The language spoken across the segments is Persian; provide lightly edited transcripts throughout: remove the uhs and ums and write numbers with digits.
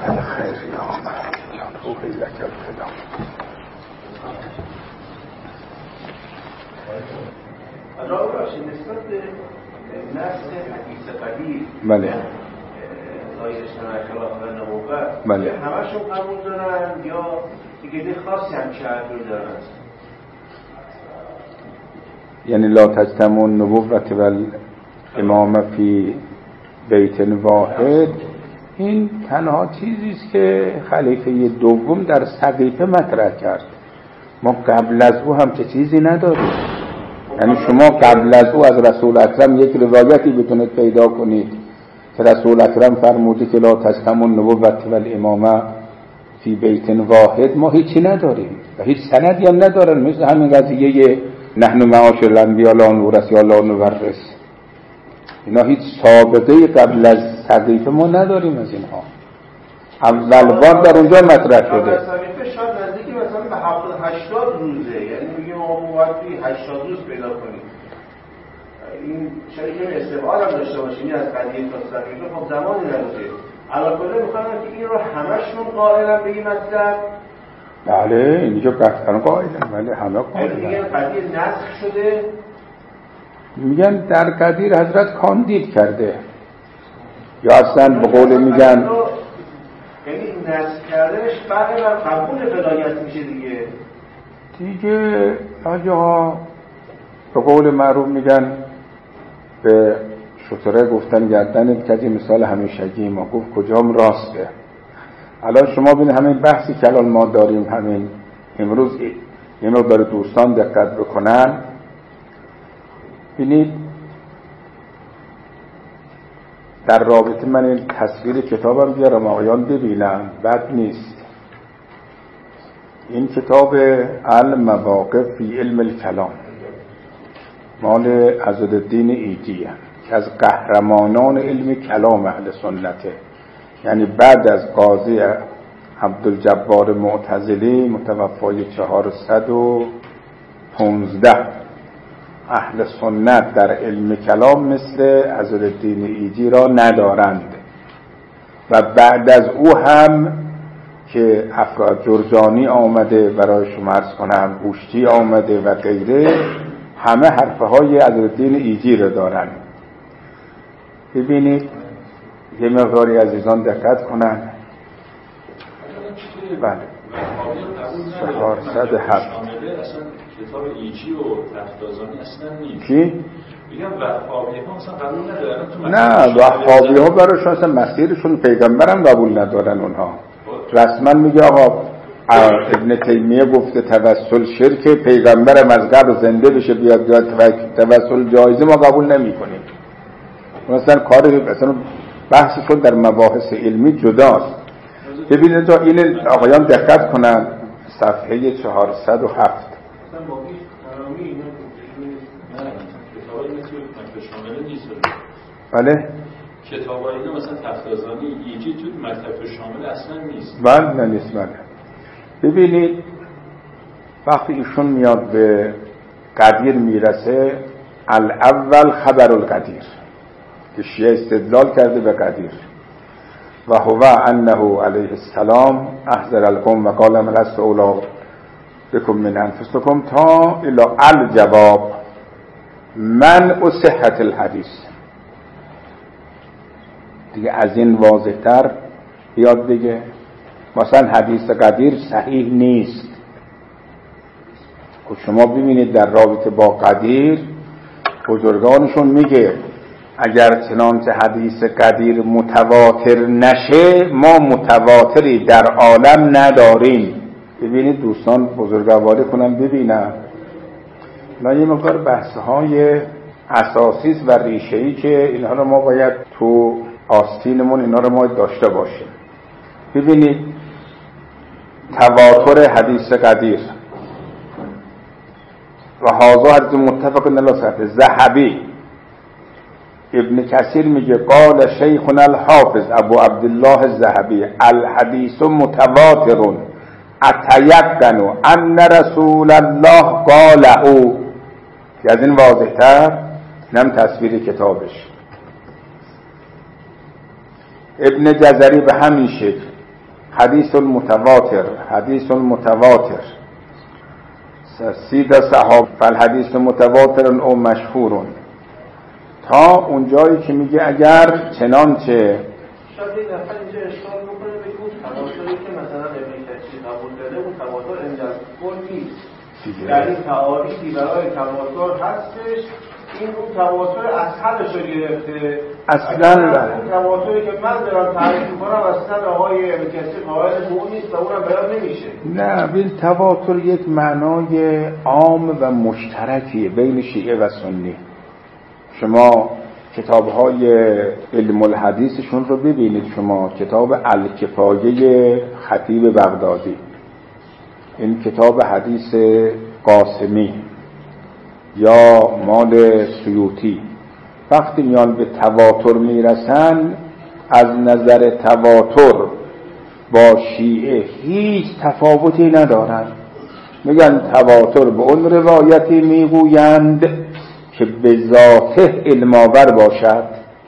خیر یا روحی لک الفدا. حالا باشید نسبت به نسل حدیث قدیر بله زایشتن اخلاق و نبوت بله همشون قبول دارن یا دیگه خاصی هم شرط رو دارن؟ یعنی لا تجتمع النبوة والامامة فی بیت واحد، این تنها چیزی است که خلیفه دوم در سقیفه مطرح کرد. ما قبل از او هم چه چیزی نداریم. یعنی شما قبل از او از رسول اکرم یک روایتی بتونید پیدا کنید که رسول اکرم فرموده که لا تجتمع النبوة والامامة فی بیت واحد، ما هیچی نداریم و هیچ سندی هم ندارن. مثل همین قضیه نحن معاشر الانبیاء لا نورث یا لا نورث، اینا هیچ سابقه قبل از سقیفه ما نداریم از اینها. اول بار در اونجا مطرح شده. سقیفه شاید نزدیکی مثلا به 70-80 روزه، یعنی میگیم ما باید 80 روز پیدا کنیم. این شاید که استفاده هم داشته باشیم از قدیم تا سقیفه، خب زمانی نداره. علاوه میخوام که این رو همشون قائلن به این مطلب. بله اینجا قطعا قائلن، ولی همه قائلن. میگن قدیر نسخ شده، میگن در قدیر حضرت کاندید کرده، یا اصلا به قول میگن یعنی نسخ کردنش بعد از قبول ولایت میشه دیگه آجا به قول معروف میگن به شتره گفتن گردن کسی مثال همیشگی، ما گفت کجام راسته. الان شما ببین همین بحثی که الان ما داریم، همین امروز یه مقدار دوستان دقت بکنن، ببینید در رابطه من این تصویر کتابم بیارم آقایان ببینم، بد نیست. این کتاب المواقف فی علم الکلام مال عزالدین ایجیه که از قهرمانان علم کلام اهل سنته، یعنی بعد از قاضی عبدالجبار معتزلی متوفای 415 اهل سنت در علم کلام مثل عزالدین ایجی را ندارند و بعد از او هم که افراد جرجانی آمده برای شما عرض کنم، بوشتی آمده و غیره، همه حرفه های عزالدین ایجی را دارند. ببینید یه مقداری عزیزان دقت کنن. بله 407 کتاب ایجی و تفتازانی اصلا نیست. کی؟ میگم وهابی ها اصلا قبول ندارن. نه وهابی ها برایشون اصلا مسیرشون پیغمبرم قبول ندارن. اونها رسما میگه آقا ابن تیمیه گفته توسل شرک، پیغمبرم از قبل زنده بشه بیاد توسل جایزه ما قبول نمی کنیم. مثلا کار اصلا بحثشون در مباحث علمی جداست. ببینید تا این آقایان دقت کنن صفحه 407 بله کتاب اینا مثلا تفتازانی ایجی توی مکتب شامل اصلا نیست. بله نیست. بله ببینید وقتی ایشون میاد به قدیر میرسه، الاول خبر القدیر که شیعه استدلال کرده به قدیر و هو انه علیه السلام احضر القوم و قال من لست اولا بکم من انفسکم تا الی الجواب من صحت الحدیث. دیگه از این واضح تر بیاد دیگه. مثلا حدیث قدیر صحیح نیست. خود شما ببینید در رابطه با قدیر بزرگانشون میگه اگر چنانچه حدیث قدیر متواتر نشه ما متواتری در عالم نداریم. ببینید دوستان بزرگواری کنم ببینم. ما یه مقدار بحث‌های اساسی و ریشه‌ای که اینها رو ما باید تو آستینمون اینا رو ما داشته باشیم. ببینید تواتر حدیث قدیر و هذا حدیث متفق علی صحته. ذهبی ابن کثیر میگه قال شیخنا الحافظ ابو عبدالله الذهبی الحدیث متواتر اتیقن ان رسول الله قاله. که از این واضح تر نم تصویر کتابش. ابن جزری به همین شکل حدیث المتواتر سید صحاب فالحدیث متواتر او مشهورون، تا اونجایی که میگه اگر چنانچه شاید این نفر اینجا اشکال بکنه به اون تواتری که مثلا ابن کثیر قبول داره اون تواتر اندرکل نیست، در این تعاریفی برای تواتر هستش، این اون تواتر اصحابش رو گرفته. اصلا اون تواتری که من دارم تعریف میکنم اصلا آقای ابن کثیر قائل به اون نیست و اونم بیان نمیشه. نه، ببین تواتر یک معنای عام و مشترکیه بین شیعه و سنی. شما کتاب‌های علم الحدیثشون رو ببینید، شما کتاب الکفایه خطیب بغدادی، این کتاب حدیث قاسمی یا مال سیوطی، وقتی میان به تواتر میرسن از نظر تواتر با شیعه هیچ تفاوتی ندارن. میگن تواتر به اون روایتی میگویند که به ذاته علم‌آور باشد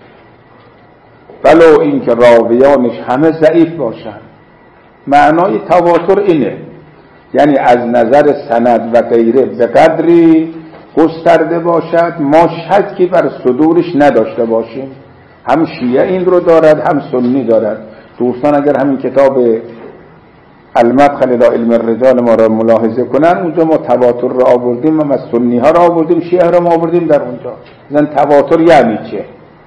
ولو اینکه راویانش همه ضعیف باشند. معنای تواتر اینه، یعنی از نظر سند و غیره به قدری گسترده باشد ما شکی بر صدورش نداشته باشیم. هم شیعه این رو دارد هم سنی دارد. دوستان اگر همین کتاب المدخل الی علم الرجال ما را ملاحظه کنن، اونجا ما تواتر را آوردیم و سنی ها را آوردیم، شیعه را ما آوردیم در اونجا. مثلا تواتر یعنی چه؟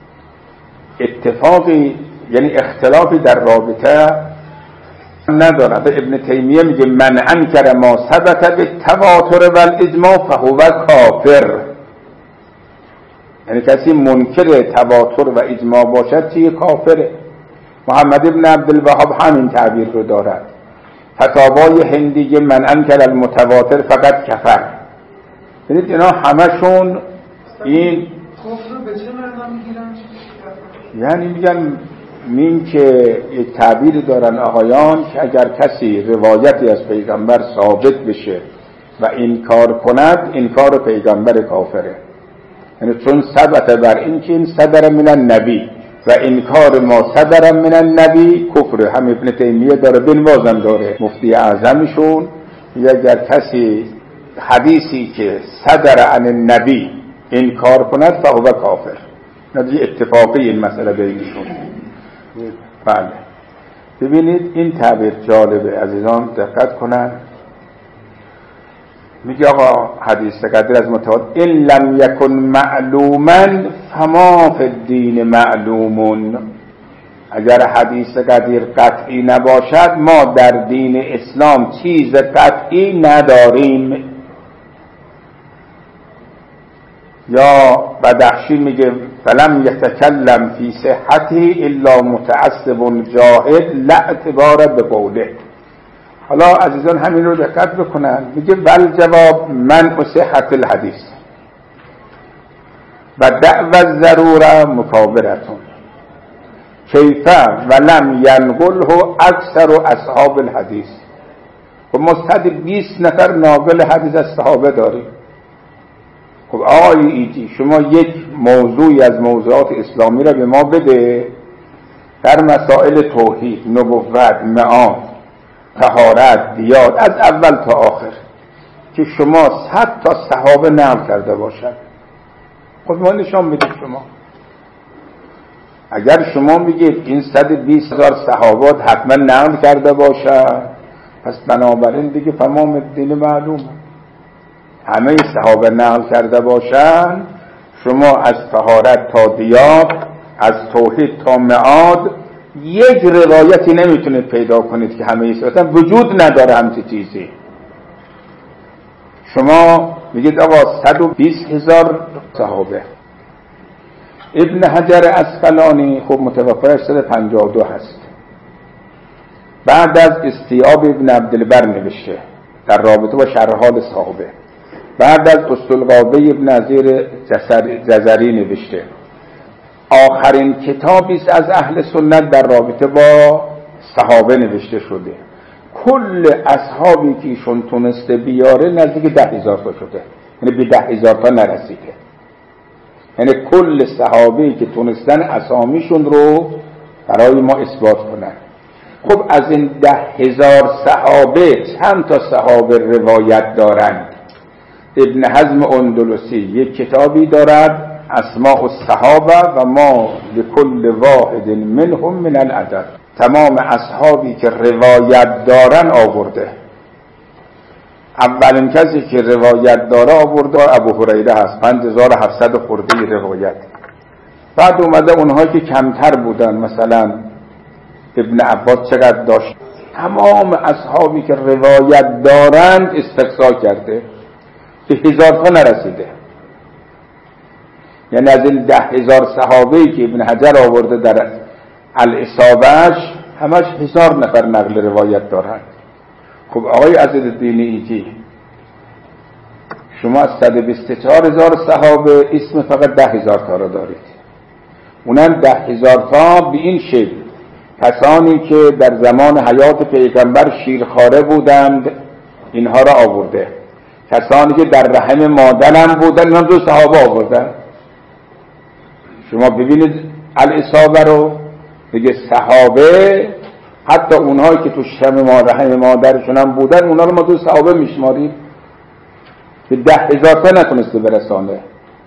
اتفاقی، یعنی اختلافی در رابطه ندارد. ابن تیمیه میگه من انکر ما ثبت بالتواتر والاجماع فهو کافر، یعنی کسی منکر تواتر و اجماع باشد چیه؟ کافره. محمد ابن عبدالوهاب همین تعبیر رو دارد. فتاوای هندی من انکر المتواتر فقط کفر. ببینید اینا همشون این کفر رو به چه معنا میگیرن؟ یعنی میگن این که یک تعبیری دارن آقایان که اگر کسی روایتی از پیغمبر ثابت بشه و انکار کند، انکار پیغمبر کافره. یعنی چون ثبت بر این که این صدر من النبی و انکار ما صدر من النبی کفر. هم ابن تیمیه داره، بنوازم داره، مفتی اعظمشون، یا اگر کسی حدیثی که صدر عن النبی انکار کند فهو کافر. نتیجه اتفاقی این مسئله بینشون. بله ببینید این تعبیر جالبه، عزیزان دقت کنن. میگه آقا حدیث قدر از متواتر ان لم یکن معلوما فما فی الدین معلوم. اگر حدیث قدیر قطعی نباشد ما در دین اسلام چیز قطعی نداریم. یا بدخشی میگه فلم یتکلم فی صحتی الا متعصب جاهد لا اعتبار به قوله. حالا عزیزان همین رو دقت بکنن، میگه ول جواب منع صحت الحدیث و دعوی الضروره مکابرتون کیفه ولم ینقله اکثر اصحاب الحدیث. خب ما 120 نفر ناقل حدیث از صحابه داریم. خب آقای ایجی شما یک موضوعی از موضوعات اسلامی را به ما بده در مسائل توحید، نبوت، معاد، طهارت، دیات، از اول تا آخر که شما 100 تا صحابه نقل کرده باشد. خب ما نشان بدید شما. اگر شما میگید این 120,000 صحابات حتما نقل کرده باشد، پس بنابراین دیگه تمام الدین معلومه. همه صحابه نقل کرده باشن، شما از طهارت تا دیات، از توحید تا معاد یک روایتی نمیتونید پیدا کنید که همه صحابه وجود نداره همچی چیزی. شما میگید آقا 120,000 صحابه. ابن حجر اسقلانی خب متوفی 852 هست. بعد از استیاب ابن عبدالبر نوشته در رابطه با شرح حال صحابه. بعد از اسطلقابه ابن عزیر جزری نوشته. آخرین کتابی است از اهل سنت در رابطه با صحابه نوشته شده. کل اصحابی که ایشون تونسته بیاره نزدیک 10,000 تا شده، یعنی به 10,000 تا نرسیده. یعنی کل صحابه‌ای که تونستن اسامیشون رو برای ما اثبات کنن. خب از این 10,000 صحابه چند تا صحابه روایت دارند؟ ابن حزم اندلسی یک کتابی دارد اسماء الصحابه و ما لكل واحد منهم من العدد، تمام اصحابی که روایت دارن آورده. اولین کسی که روایت داره آورده ابو هریره هست، 5700 خورده روایت. بعد اومده اونها که کمتر بودن، مثلا ابن عباس چقدر داشت. تمام اصحابی که روایت دارند استقصا کرده، به 1000 تا نرسیده. یعنی از این 10,000 صحابه‌ای که ابن حجر آورده در الاصابه‌اش، همش 1000 نفر نقل روایت دارند. خب آقای عزیزالدین ایجی، شما از 124,000 صحابه اسم فقط 10,000 تا را دارید. اونم 10,000 تا به این شکل، کسانی که در زمان حیات پیغمبر شیرخواره بودند اینها را آورده، کسانی که در رحم مادرم بودند اینا دو صحابه آوردن. شما ببینید الاصابه رو دیگه، صحابه حتی اونهایی که تو رحم مادرشون هم بودن اونا رو ما دو صحابه میشماریم. به 10,000 تا نتونسته برسانه،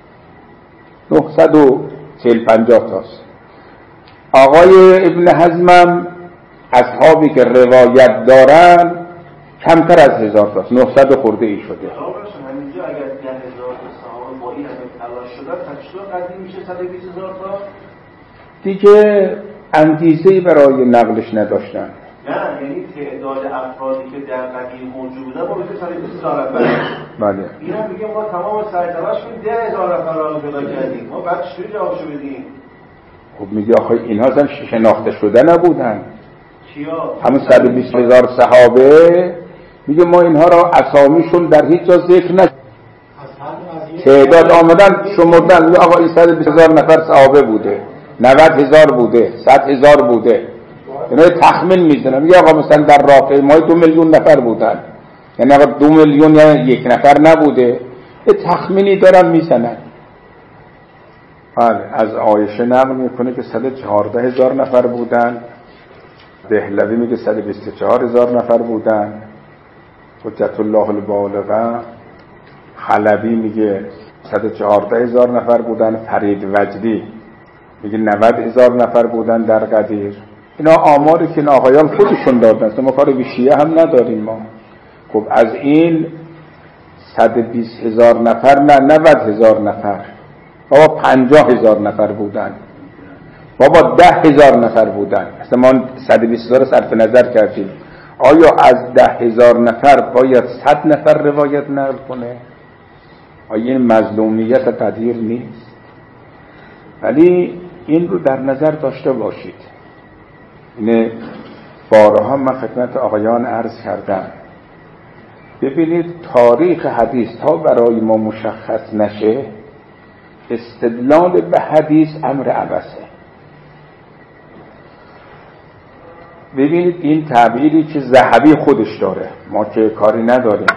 950 تاست. آقای ابن حزمم اصحابی که روایت دارن کمتر از 1000 تاست، 900 خورده ای شده. همینجا اگر 10,000 تا صحابه با این همه تلاش شدن، تشکیل قدیم میشه 120,000 تا. دیگه انگیزه‌ای برای نقلش نداشتن. نه، یعنی تعداد افرادی که در قدیم موجود بودن ما بشه 120,000 نفر. بله. اینا میگه ما تمام سعی تلاش کنیم 10,000 نفر رو پیدا کردیم. ما بعد چطوری جوابشو بدیم؟ خب میگه آخه اینها اصلا شناخته شده نبودن. کیا؟ همون 120,000 صحابه میگه ما اینها را اسامیشون در هیچ جا ذکر نشد. تعداد آمدن شمردن، میگه آقا این 120,000 نفر صحابه بوده، 90,000 بوده، 100,000 بوده. اینا تخمین میزنن، میگه آقا مثلا در رافع ما 2 میلیون نفر بودن، یعنی آقا 2 میلیون یعنی یک نفر نبوده. یه تخمینی دارن میزنن. از عایشه نقل میکنه که 114,000 نفر بودن، دهلوی میگه 124,000 نفر بودن، حجت الله البالغه حلبی میگه 114,000 نفر بودن، فرید وجدی میگه 90,000 نفر بودن در قدیر. اینا آماری که آقایان خودشون دادن، ما کار به شیعه هم نداریم ما. خب از این 120,000 نفر نه 90,000 نفر، بابا 50,000 نفر بودن، بابا 10,000 نفر بودن. اصلا ما 120,000 صرف نظر کردیم. آیا از 10,000 نفر باید 100 نفر روایت نقل کنه؟ آیا این مظلومیت قدیر نیست؟ ولی این رو در نظر داشته باشید. اینه بارها من خدمت آقایان عرض کردم، ببینید تاریخ حدیث تا برای ما مشخص نشه، استدلال به حدیث امر عبثه. ببینید این تعبیری که ذهبی خودش داره، ما که کاری نداریم،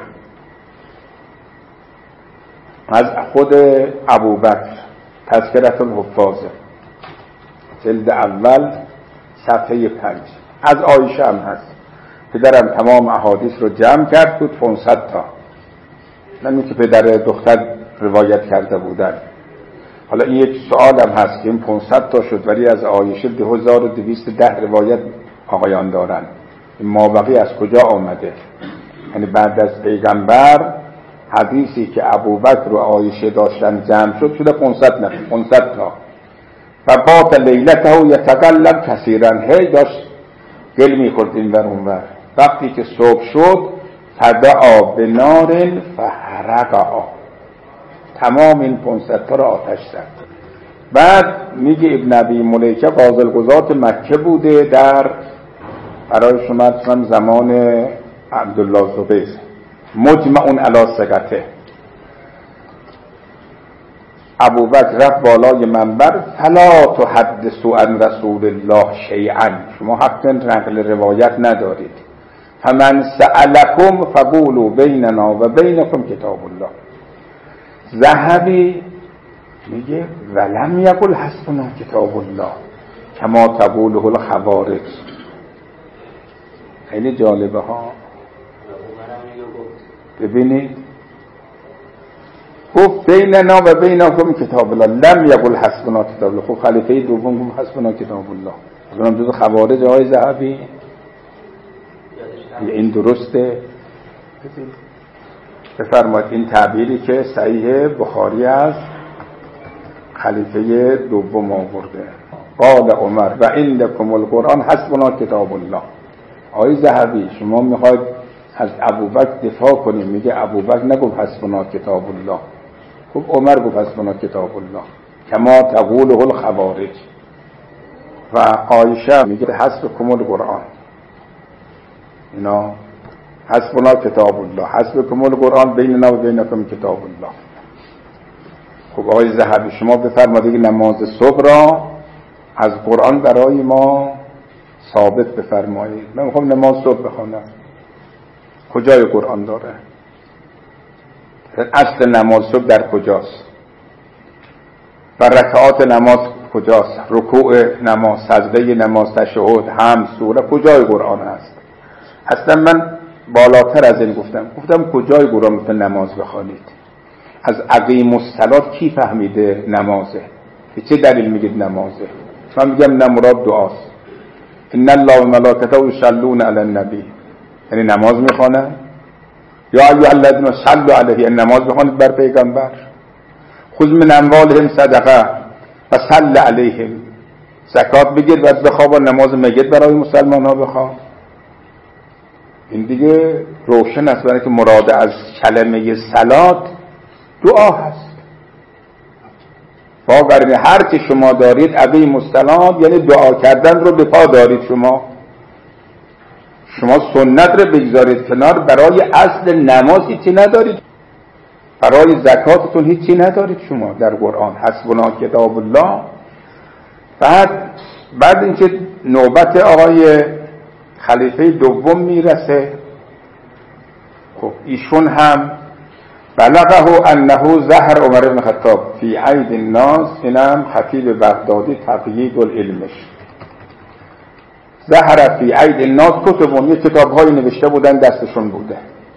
از خود ابوبکر تذکرة الحفاظ جلد اول صفحه 5، از عایشه هم هست. پدرم تمام احادیث رو جمع کرد بود 500 تا، نمی که پدر دختر روایت کرده بودن. حالا این یک سوال هم هست که این 500 تا شد، ولی از عایشه 2210 روایت آقایان دارن. این مابقی از کجا آمده؟ یعنی بعد از پیغمبر حدیثی که ابوبکر و عایشه داشتن جمع شده 500 تا. و بات لیلته یتقلب کثیرا، هی داشت گل میخورد این ور اون ور. وقتی که صبح شد فدعا بنار فحرقها، تمام این 500 تا را آتش زد. بعد میگه ابن ابی ملیکه قاضی القضات مکه بوده، در برای شما زمان عبدالله زبیر، مجمعون علی ثقته. ابوبکر رفت بالای منبر، فلا تحدثوا عن رسول الله شیئا، شما حق نقل روایت ندارید. فمن سألكم فقولوا بیننا و بینکم کتاب الله. ذهبی میگه ولم یقل حسبنا کتاب الله کما تقوله الخوارج. خیلی جالبه ها. ببینید گفت بیننا و بینکم کتاب الله، لم یقل حسبنا کتاب الله. خب خلیفه دوم گفت حسبنا کتاب الله. اونم جز خوارج آقای ذهبی. این درسته؟ بفرمایید این تعبیری که صحیح بخاری از خلیفه دوم آورده. قال عمر و عندکم القرآن حسبنا کتاب الله. آقای ذهبی شما میخواید از ابوبکر دفاع کنیم، میگه ابوبکر نگفت حسبنا کتاب الله، خب عمر گفت حسبنا کتاب الله کما تقوله الخوارج. و عایشه میگه حسبکم القرآن. اینا حسبنا کتاب الله، حسبکم القرآن، بیننا و بینکم کتاب الله. خب آقای ذهبی شما بفرمایید نماز صبح را از قرآن برای ما ثابت بفرمایید. من میخوام نماز صبح بخونم، کجای قرآن داره؟ اصل نماز صبح در کجاست؟ و رکعات نماز کجاست؟ رکوع نماز، سجده نماز، تشهد، حمد، سوره کجای قرآن است؟ اصلا من بالاتر از این گفتم کجای قرآن گفته نماز بخوانید؟ از اقیم الصلاة کی فهمیده نمازه؟ به چه دلیل میگید نمازه؟ من میگم نه، مراد دعاست. ان الله و ملائکته یصلون علی النبی، یعنی نماز میخوانن. یا ایها الذین صلوا علیه، نماز بخوانید بر پیغمبر. خذ من اموالهم صدقه و صل علیهم، زکات بگیر بعد بخواب و نماز میگید برای مسلمان ها بخواب. این دیگه روشن است برای که مراد از کلمه صلات دعا هست. باورین هر چه شما دارید اقیم الصلاة یعنی دعا کردن رو به پا دارید. شما سنت رو بگذارید کنار، برای اصل نماز هیچی ندارید، برای زکاتتون هیچی ندارید شما در قرآن. حسبنا کتاب الله. بعد اینکه نوبت آقای خلیفه دوم میرسه، خب ایشون هم بلغه انه ظهر عمر بن خطاب فی عید الناس. اینم خطیب بغدادی تقیید العلمش. ظهر فی عید الناس کتبون، یه کتاب‌های نوشته بودن دستشون بوده.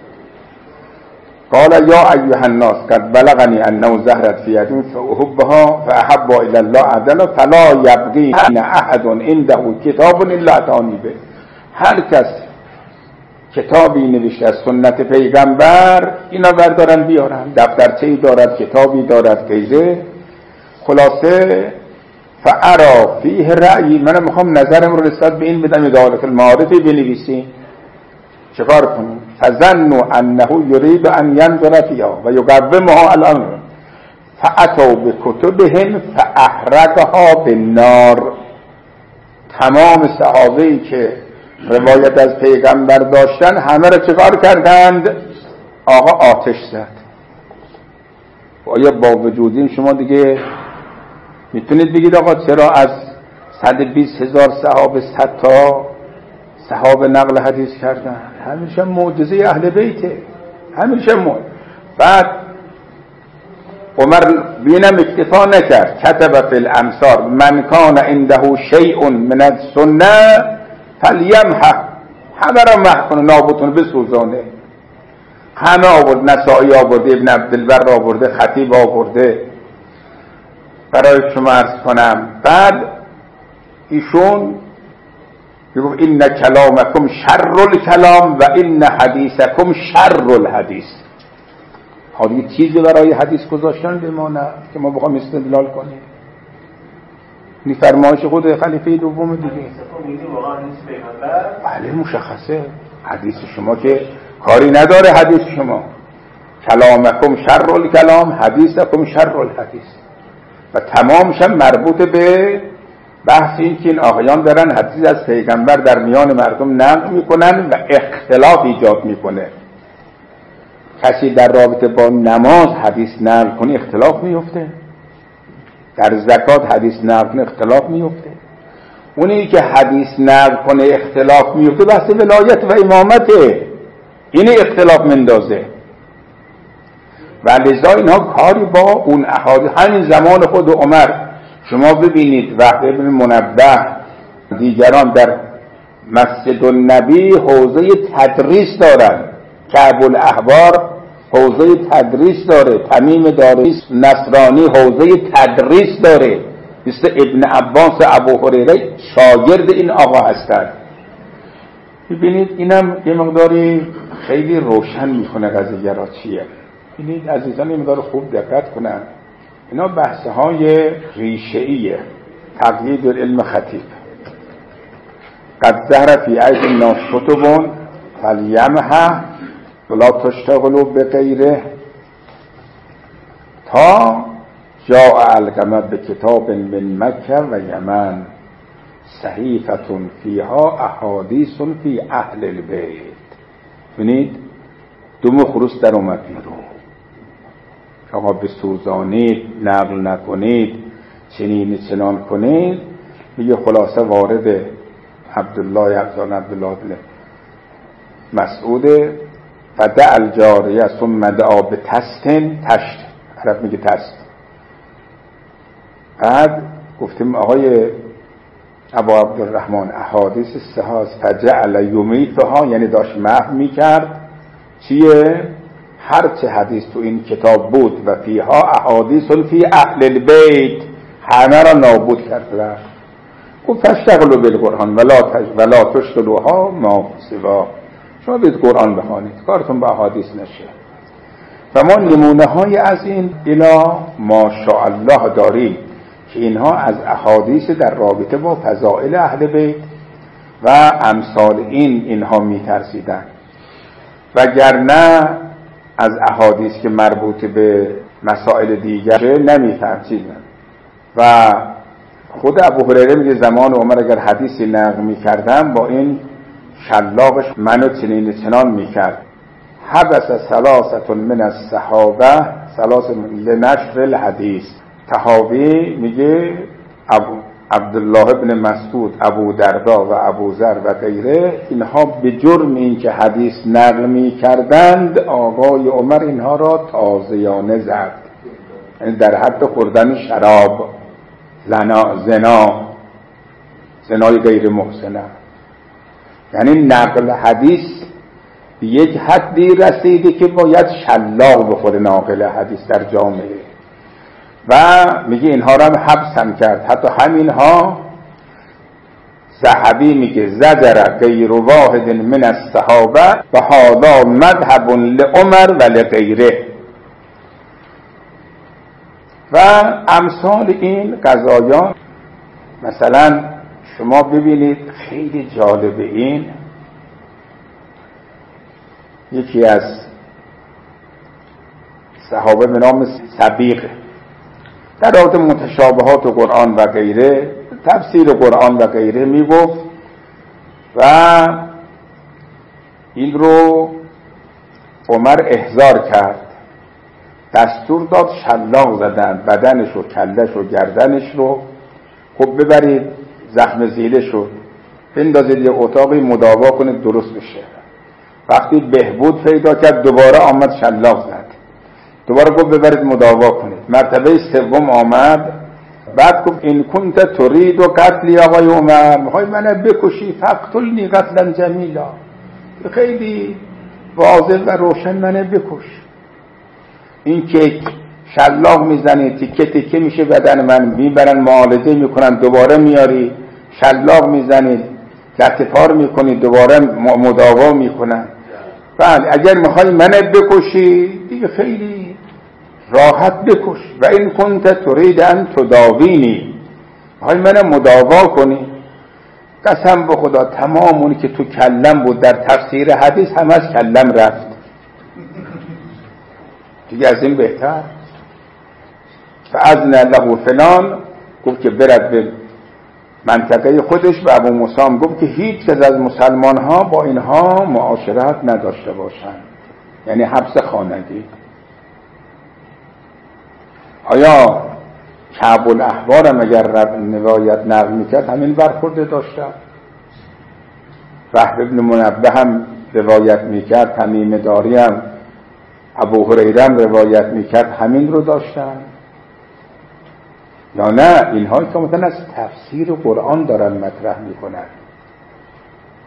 قال یا ایها الناس قد بلغنی انه ظهرت فی عید فاحبها فاحب الی الله عدل فلا یبغی ان احد عنده کتاب الا اتانی به. هر کس کتابی نوشته از سنت پیغمبر اینا بردارن بیارن، دفترچه‌ای دارد، کتابی دارد، قیزه. خلاصه فارا فیه رأی، من میخوام نظرم رو نسبت به این بدم، ادارت المعارفی بنویسیم چکار کنیم؟ فظنوا انه یرید ان ینظر فیها و یقومها الان فاتوا بکتبهم فاحرقها بالنار. تمام صحابه‌ای که روایت از پیغمبر داشتن همه را چکار کردند؟ آقا آتش زد. آیا با وجود این شما دیگه میتونید بگید آقا چرا از 120,000 صحابه 100 تا صحابه نقل حدیث کردن؟ همیشه معجزه اهل بیته، همیشه بعد عمر بینم اکتفا نکرد، کتب فی الامصار من کان عنده شیء من السنه فلیمحه، همه را محو کنه، نابتون بسوزانه. همه آورد، نسائی آورده، ابن عبدالبر آورده، خطیب آورده. برای شما عرض کنم بعد ایشون میگفت این کلامکم شر الکلام و این حدیثکم شر الحدیث. حالی چیزی برای حدیث گذاشتن به ما نه که ما بخوام استدلال کنیم. این فرمایش خود خلیفه دوم دیگه. بله مشخصه، حدیث شما که کاری نداره. حدیث شما کلامکم شر الکلام حدیثکم شر الحدیث. و تمامش مربوط به بحث این که این آقایان دارن حدیث از پیغمبر در میان مردم نقل میکنن و اختلاف ایجاد میکنه. کسی در رابطه با نماز حدیث نقل کنه اختلاف میفته، در زکات حدیث نقل کنه اختلاف میفته. اونی که حدیث نقل کنه اختلاف میفته بحث ولایت و امامته، این اختلاف مندازه. و لذا اینها کاری با اون احادیث همین زمان خود عمر شما ببینید وقتی ابن منبه دیگران در مسجد النبی حوزه تدریس دارن، کعب الاحبار حوزه تدریس داره، تمیم داری نصرانی حوزه تدریس داره، مثل ابن عباس ابو هریره شاگرد این آقا هستند. ببینید اینم یه مقداری خیلی روشن میکنه قضیه را چیه. ببینید عزیزان یه مقدار خوب دقت کنن، اینا بحث‌های ریشه‌ایه. تقلید العلم خطیب قد ظهر فی عید الناس کتب فلیمها ولا تشتغلوا بغیره تا جاء القمه بکتاب من مکه و یمن صحیفه فیها احادیث فی اهل البیت. ببینید دم خروس در اومد بیرون، آقا بسوزانید، نقل نکنید، چنان کنید. میگه خلاصه وارد عبدالله بن مسعود فدع الجاریه ثم دعا به تشت، عرب میگه تست. بعد گفتیم آقای ابا عبدالرحمن احادیث صحاح فجعل یمیتها، یعنی داشت محو میکرد چیه؟ هر چه حدیث تو این کتاب بود و فیها احادیث فی اهل البیت، همه را نابود کرد. گفت فاشتغلوا بالقرآن ولا تشغلوها ما سوا، شما بید قرآن بخوانید، کارتون به احادیث نشه. و ما نمونه های از اینا ماشاءالله داریم که اینها از احادیث در رابطه با فضائل اهل بیت و امثال اینها میترسیدن، وگرنه از احادیث که مربوط به مسائل دیگر نمیترسیدن. و خود ابو هریره میگه زمان عمر اگر حدیثی نقل میکردم با این شلاقش منو چنان میکرد. حبس ثلاثه من الصحابه لنشر الحدیث. طحاوی میگه عبدالله ابن مسعود، ابو دردا و ابو ذر و غیره، اینها به جرم این که حدیث نقل میکردند آقای عمر اینها را تازیانه زد، یعنی در حد خوردن شراب، زنای غیر محسنه. یعنی نقل حدیث به یک حدی رسیده که باید شلاق بخوره ناقل حدیث در جامعه. و میگه اینها را هم حبس هم کرد. حتی همینها ذهبی میگه زجر غیر واحد من الصحابه و هذا مذهب لعمر و لغیره. و امثال این قضایان مثلا شما ببینید خیلی جالبه. این یکی از صحابه به نام سبیق در رابطه متشابهات قرآن و غیره، تفسیر قرآن و غیره میگفت و این رو عمر احضار کرد، دستور داد شلاق زدن بدنش و کلش و گردنش رو، خب ببرید زخم زیله شد، بندازید یه اتاقی مداوا کنید درست بشه. وقتی بهبود پیدا کرد دوباره آمد شلاق زد، دوباره گفت ببرید مداوا کنید. مرتبه سوم آمد، بعد گفت این کنت ترید و قتلی آقای عمر، میخوای منو بکشی فقتلنی قتلا جمیلا، خیلی واضح و روشن منو بکش. این که شلاق میزنی تیکه تیکه میشه بدن من، میبرن معالجه میکنن دوباره میاری، شلاق میزنی لطفار میکنی دوباره مداوا میکنن. بله اگر میخوای منو بکشی دیگه خیلی راحت بکش. و این کنت ترید ان تداوینی، میخوای منو مداوا کنی، قسم به خدا تمام اونی که تو کلم بود در تفسیر حدیث هم از کلم رفت دیگه، از این بهتر. فاذن له فلان، گفت که برد به منطقه خودش. به ابو موسی گفت که هیچ کس از مسلمان ها با اینها معاشرت نداشته باشند، یعنی حبس خانگی. آیا کعب الاحبار هم اگر روایت نقل میکرد همین برخورده داشته؟ وهب ابن منبه هم روایت میکرد، تمیم داری هم، ابو هریره هم روایت میکرد، همین رو داشتن؟ یا نه اینهایی که مثلا از تفسیر قرآن دارن مطرح میکنن؟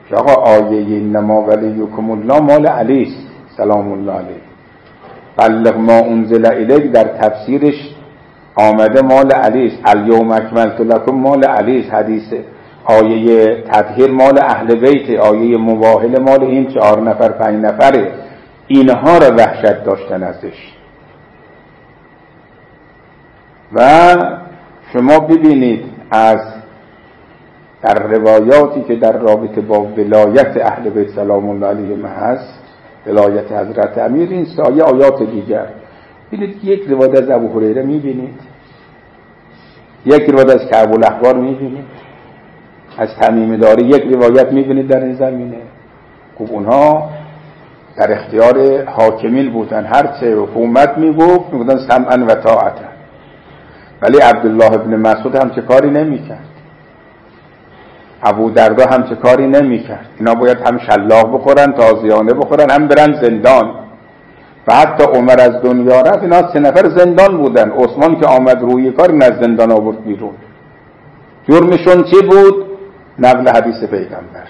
که آقا آیه انما ولیکم الله مال علی است سلام الله علیه، بلغ ما انزل الیک در تفسیرش آمده مال علی است، الیوم اکملت لکم مال علی است، حدیث آیه تطهیر مال اهل بیت، آیه مباهله مال این 4 نفر 5 نفره. اینها را وحشت داشتن ازش. و شما ببینید از در روایاتی که در رابطه با ولایت اهل بیت سلام الله علیهم هست، ولایت حضرت امیر، این سایه آیات دیگر، ببینید یک روایت از ابو هریره میبینید، یک روایت از کعب الاحبار میبینید، از تمیم داری یک روایت میبینید در این زمینه. خب اونها در اختیار حاکمین بودن، هرچه حکومت میگفتن سمعا و طاعتا. ولی عبدالله ابن مسعود هم چه کاری نمیکرد، ابو دردا هم چه کاری نمیکرد. اینا باید هم شلاق بخورن، تازیانه بخورن، هم برن زندان. و حتی عمر از دنیا رفت، اینا 3 نفر زندان بودن. عثمان که آمد روی کار، این از زندان آورد بیرون. جرمشون چی بود؟ نقل حدیث پیغمبر.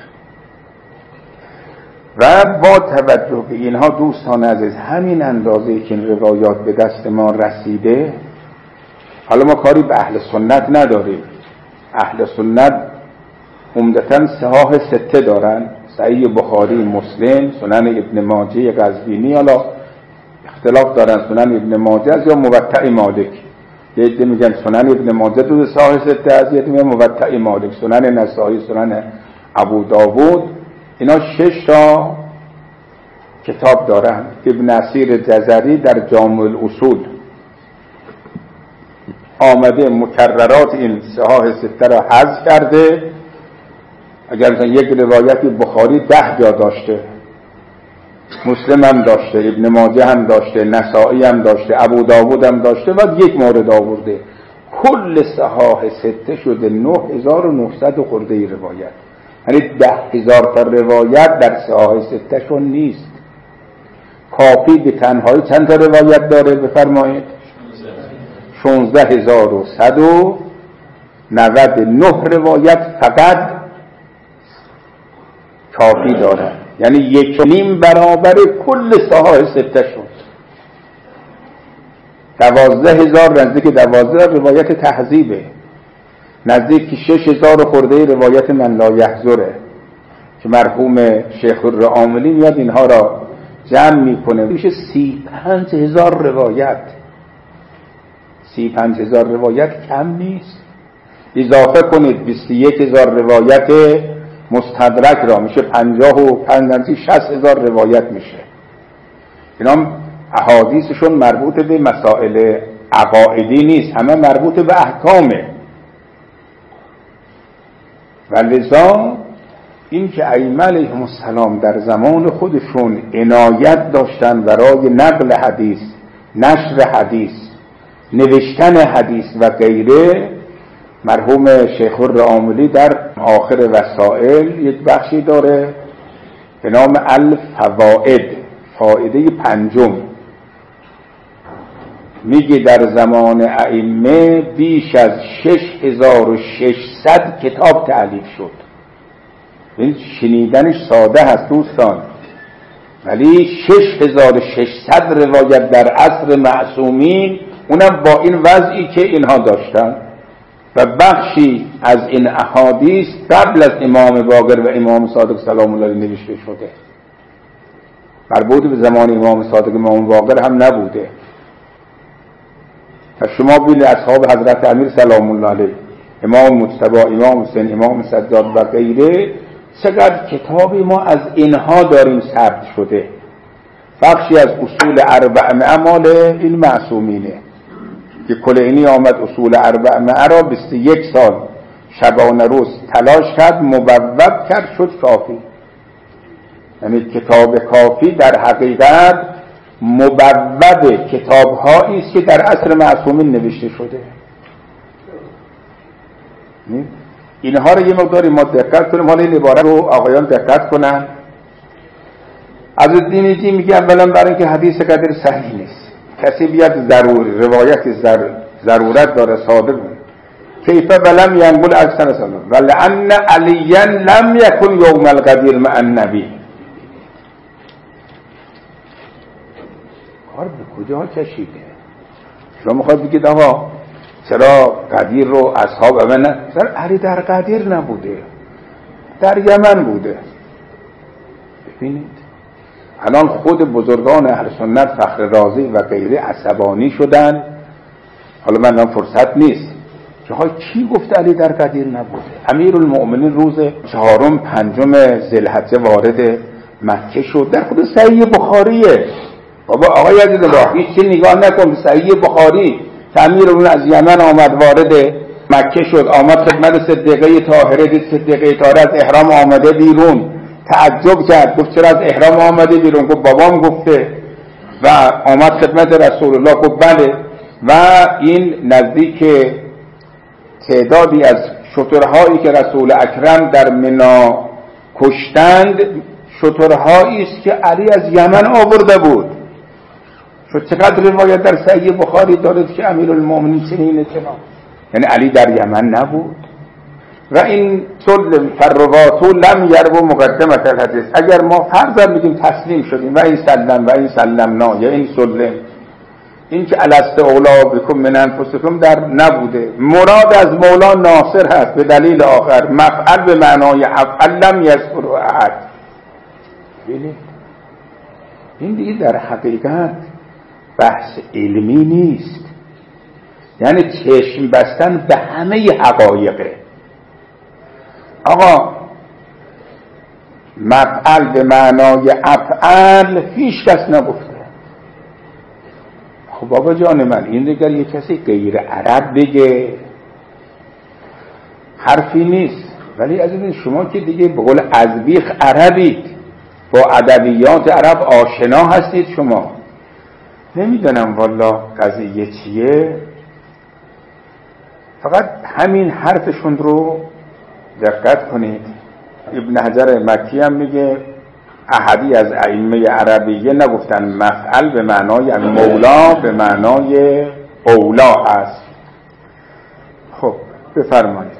و با توجه به اینها دوستان عزیز، همین اندازه که این روایات به دست ما رسیده، حالا ما کاری به اهل سنت نداریم. اهل سنت عمدتاً صحاح 6 دارن، صحیح بخاری، مسلم، سنن ابن ماجه قزوینی، حالا اختلاف دارن سنن ابن ماجه است یا موطأ مالک. یه عده میگن سنن ابن ماجه تو صحاح 6 است، یه عده میگن موطأ مالک، سنن نسائی، سنن ابو داوود. اینا 6 تا کتاب دارن. ابن اسیر جزری در جامع الاصول آمده مکررات این صحاح 6 را حذف کرده. اگر مثلا یک روایتی بخاری 10 جا داشته، مسلم هم داشته، ابن ماجه هم داشته، نسائی هم داشته، ابو داوود هم داشته، بعد یک مورد آورده، کل صحاح 6 شده 9900 خورده ای روایت. یعنی 10,000 تا روایت در صحاح 6 شون نیست. کافی به تنهایی چند تا روایت داره بفرمایید؟ 16199 روایت فقط کافی داره. یعنی 1.5 برابر کل صحاح 6 شد. 12,000 نزدیک 12 روایت تهذیبه، نزدیک 6,000 خورده روایت من لا یحضره که مرحوم شیخ الرعاملی میاد اینها را جمع میکنه، میشه 35,000 روایت. 35,000 روایت کم نیست. اضافه کنید 21,000 روایت مستدرک را، میشه 55 60,000 روایت میشه. اینا احادیثشون مربوط به مسائل عقائدی نیست، همه مربوط به احکامه. و لذا این که ائمه علیهم السلام در زمان خودشون عنایت داشتن برای نقل حدیث، نشر حدیث، نوشتن حدیث و غیره، مرحوم شیخ الرعاملی در آخر وسائل یک بخشی داره به نام الفوائد، فائده 5، میگه در زمان ائمه بیش از 6600 کتاب تألیف شد. این شنیدنش ساده هست دوستان، ولی 6600 روایت در عصر معصومین، اونم با این وضعی که اینها داشتن. و بخشی از این احادیث قبل از امام باقر و امام صادق سلام الله علیه نوشته شده، مربوط به زمان امام صادق امام باقر هم نبوده. و شما ببینید اصحاب حضرت امیر سلام الله علیه، امام مجتبی، امام حسین، امام سجاد و غیره، چقدر کتابی ما از اینها داریم ثبت شده. بخشی از اصول 400 مال این معصومینه که کلینی آمد اصول 400 را 21 سال شبانه روز تلاش کرد، مبوب کرد، شد کافی. یعنی کتاب کافی در حقیقت مبوب کتاب‌هایی است که در عصر معصومین نوشته شده. اینها رو یه مقداری ما دقت کنیم. حالا این عبارت رو آقایان دقت کنن. از الدین میگه اولا برای اینکه حدیث قدر صحیح نیست، کسی بیاد روایت ضرورت داره صادق کیف ولم ینقل اکثر سلام ولأن علیا لم یکن یوم القدیر مع النبی. کار به کجا کشیده؟ شما میخواد بگید آقا چرا قدیر رو اصحاب امن سر علی در قدیر نبوده، در یمن بوده. ببینید الان خود بزرگان اهل سنت فخر رازی و غیره عصبانی شدن. حالا من فرصت نیست که های کی گفت علی در قدیر نبوده؟ امیرالمؤمنین روز 4 5 ذوالحجه وارد مکه شد، در خود صحیح بخاریه. بابا آقای عزیز الله هیچ چی نگاه نکن، صحیح بخاری که امیرالمؤمنین از یمن آمد وارد مکه شد، آمد خدمت صدیقه طاهره، دید صدیقه طاهره از احرام آمده بیرون، تعجب کرد، گفت چرا از احرام آمده بیرون؟ گفت بابام گفته. و آمد خدمت رسول الله، گفت بله. و این نزدیک تعدادی از شترهایی که رسول اکرم در منا کشتند شترهایی است که علی از یمن آورده بود. شد چقدر روایت در صحیح بخاری دارد که امیرالمؤمنین چنین چنان، یعنی علی در یمن نبود. و این سلم فرواتو لم یرو مقدمت الحدیث. اگر ما فرضاً بگیم تسلیم شدیم و این سلم و این سلمنا یا این سلم، این که الست اولا بکم من انفسکم در نبوده. مراد از مولا ناصر هست به دلیل آخر، مفعل به معنای افعل لم یذکر احد. این دیگه در حقیقت بحث علمی نیست، یعنی چشم بستن به همه حقایقه. آقا مفعل به معنای افعل هیچ کس نگفته. خب بابا جان من این دیگر یه کسی غیر عرب بگه حرفی نیست. ولی عزیزان شما که دیگه به قول ازبیخ عربید، با ادبیات عرب آشنا هستید. شما نمیدونم والا قضیه چیه، فقط همین حرفشون رو دقت کنید. ابن حجر مکی هم میگه احدی از ائمه عربیه نگفتن مفعل به معنای مولا به معنای اولا است. خب بفرمایید.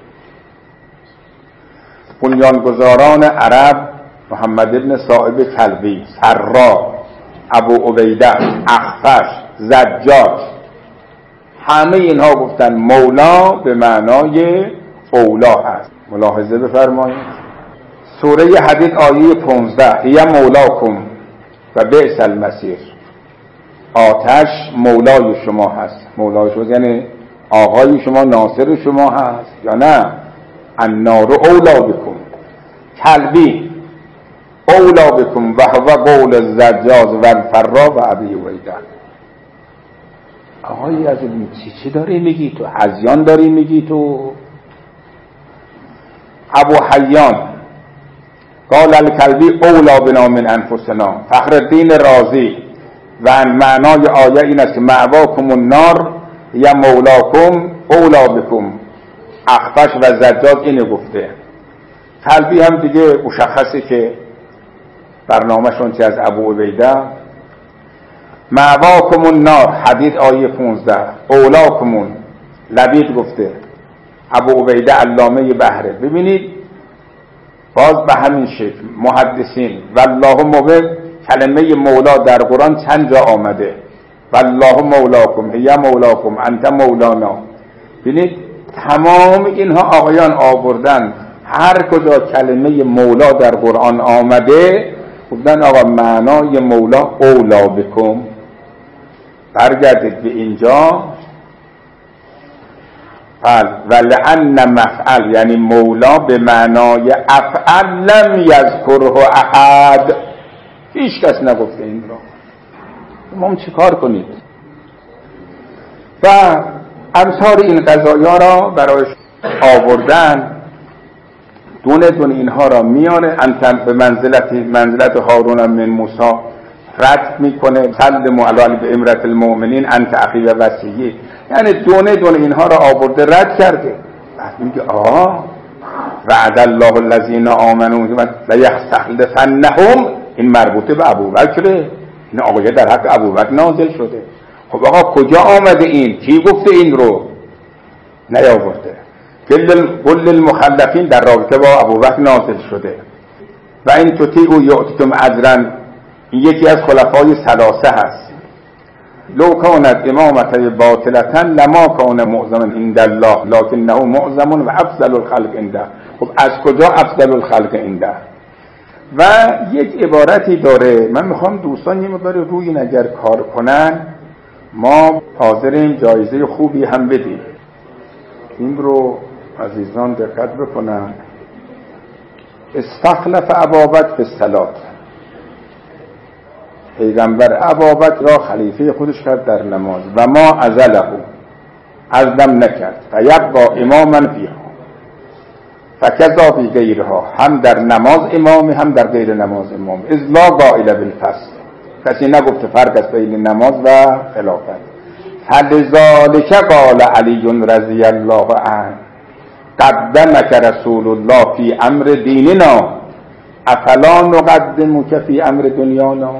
بنیانگذاران عرب محمد ابن صائب کلبی، سرا، ابو عبیده، اخفش، زجاج، همه اینها گفتن مولا به معنای اولا است. ملاحظه بفرمایید. سوره حدید آیه 15 هی مولاکم و بئس المصیر. آتش مولای شما هست. مولای شما یعنی آقای شما، ناصر شما هست یا نه؟ النار اولا بکم. کلبی اولا بکم و هو قول الزجاج و الفرا و ابی عبیده. آقای از این چی داری میگی تو؟ هذیان داری میگی تو؟ ابو حیان قال الکلبی اولا بنا من انفسنا. فخرالدین رازی و معنای آیه این است که مأواکم النار یا مولاکم اولا بکم. اخفش و زجاج اینو گفته. کلبی هم دیگه مشخصه که برنامه‌شون چه از ابو عبیده. مأواکم النار حدید آیه 15 اولاکمون لبید گفته. ابو عبیده علامه بحره. ببینید باز به همین شکل محدثین والله مولا، کلمه مولا در قرآن چند جا آمده. والله مولاکم هی مولاکم انت مولانا. ببینید تمام اینها آقایان آوردن هر کجا کلمه مولا در قرآن آمده گفتن آقا معنای مولا اولا بکم. برگردید به اینجا. ولعن مفعل یعنی مولا به معنای افعل لم یذکره احد. هیچ کس نگفته این را. ما چی کار کنید؟ و امثال این قضایا را برای آوردن دونه دونه اینها را میاره. انت به منزلت هارون من موسی رد میکنه. سلم علی به امرت المؤمنین انت اخی و وصیه، یعنی دونه دونه اینها را آورده رد کرده. بعد میگه وعد الله الذین آمنوا لیستخلفنهم. این مربوطه به ابوبکر. این آیه در حق ابوبکر نازل شده. خب آقا کجا آمده این؟ کی گفته این رو؟ نیاورده. کل المخلفین در رابطه با ابوبکر نازل شده و این تطیعوا یؤتکم اجرا، این یکی از خلفای ثلاثه هست. لو کانت امامته باطلة لما کان معظما عند الله لکنه معظم و افضل الخلق عنده. خب از کجا افضل الخلق عنده؟ و یک عبارتی داره، من میخوام دوستان یه مقدار روی این اگر کار کنن ما حاضرین جایزه خوبی هم بدیم. این رو عزیزان دقت بکنن. استخلف ابابکر فی الصلاة، پیغمبر ابابکر را خلیفه خودش کرد در نماز و ما عزله، عزلم نکرد، فیبقا اماما فیها فکذا فی غیرها، هم در نماز امام هم در غیر نماز امام. اذ لا قائل بالفصل، کسی نگفته فرق است بین نماز و خلافت. فلذالک قال علی رضی الله عنه قدمک رسول الله فی امر دیننا افلا نقدمک فی امر دنیانا.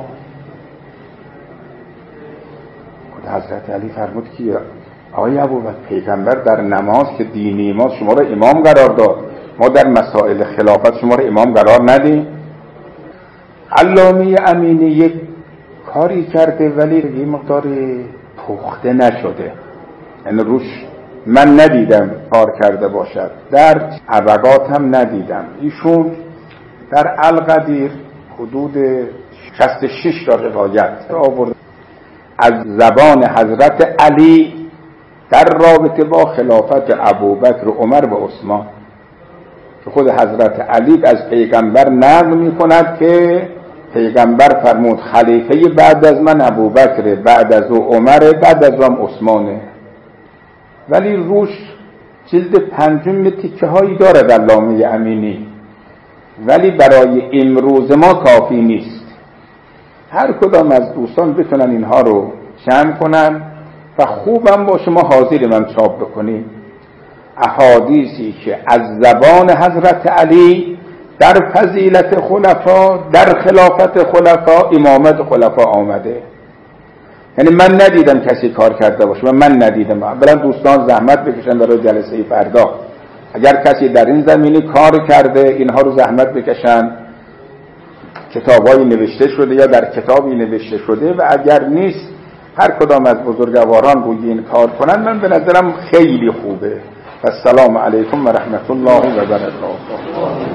حضرت علی فرمود که آقای ابوبکر، پیغمبر در نماز که دینی ما شما را امام قرار داد، ما در مسائل خلافت شما را امام قرار ندیم. علامه امینی یک کاری کرده ولی یه مقدار پخته نشده، یعنی روش من ندیدم کار کرده باشد، در عبقات هم ندیدم. ایشون در القدیر حدود 66 تا روایت آورد از زبان حضرت علی در رابطه با خلافت ابوبکر و عمر و عثمان، که خود حضرت علی از پیغمبر نقل می کند که پیغمبر فرمود خلیفه بعد از من ابوبکر، بعد از او عمر، بعد از او هم عثمانه. ولی روش جلد 5 تیکه هایی داره علامه امینی، ولی برای امروز ما کافی نیست. هر کدام از دوستان بتونن اینها رو جمع کنن و خوبم باشه ما حاضریم هم چاپ بکنیم احادیثی که از زبان حضرت علی در فضیلت خلفا، در خلافت خلفا، امامت خلفا آمده. یعنی من ندیدم کسی کار کرده باشه و من ندیدم. اولا دوستان زحمت بکشن برای جلسه فردا، اگر کسی در این زمینه کار کرده اینها رو زحمت بکشن، کتابایی نوشته شده یا در کتابی نوشته شده، و اگر نیست هر کدام از بزرگواران روی این کار کنن من به نظرم خیلی خوبه. السلام علیکم و رحمت الله و برکاته.